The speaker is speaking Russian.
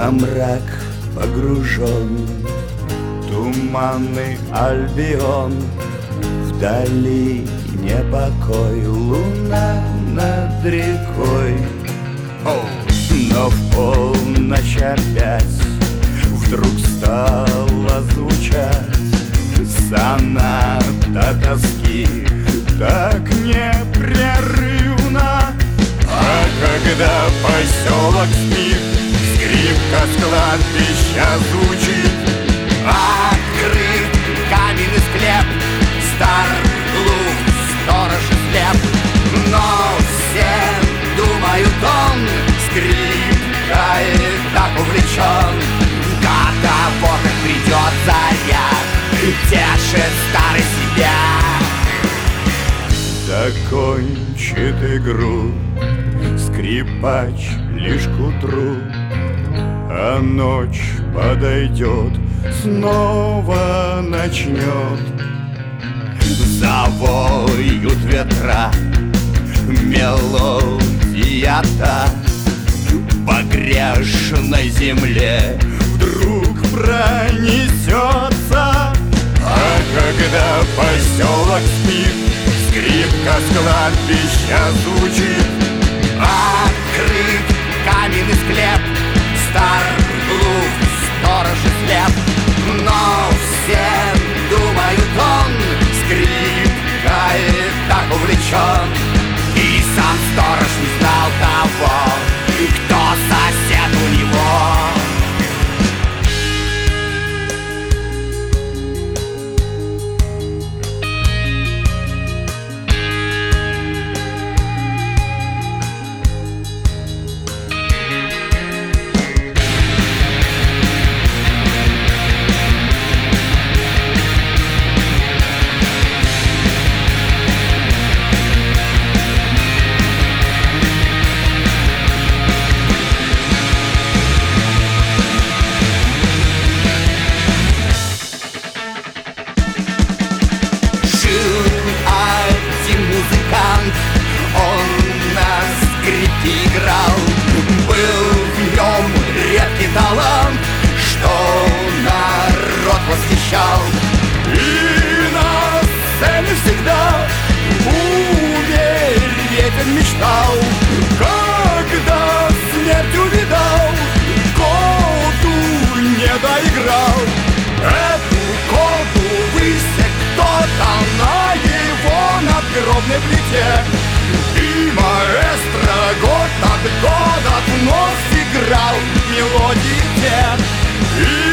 Во мрак погружен туманный Альбион, вдали непокой, луна над рекой. Но в полночь опять вдруг стала звучать соната тоски, так непрерывно. А когда поселок спит, скрипка с кладбища звучит. Открыт каменный склеп, стар, глух, сторож и слеп. Но все думают, он скрипкой так увлечен. Когда вот как придет заря, тешит старый себя. Закончит игру скрипач лишь к утру, а ночь подойдет, снова начнет. Завоют ветра, мелодия та по грешной земле вдруг пронесется. А когда поселок спит, скрипка с кладбища звучит. Открыт каменный склеп, стар, глух, сторож и слеп. Но все думают, он скрипкой так увлечен. И сам сторож не знал того, кто сосед у него. Он на скрипке играл, был в нем редкий талант, что народ восхищал. И на сцене всегда умереть он мечтал. Когда смерть увидал, коду не доиграл. Эту коду высек кто-то на его надгробной плите. И маэстро год от года вновь играл мелодии те.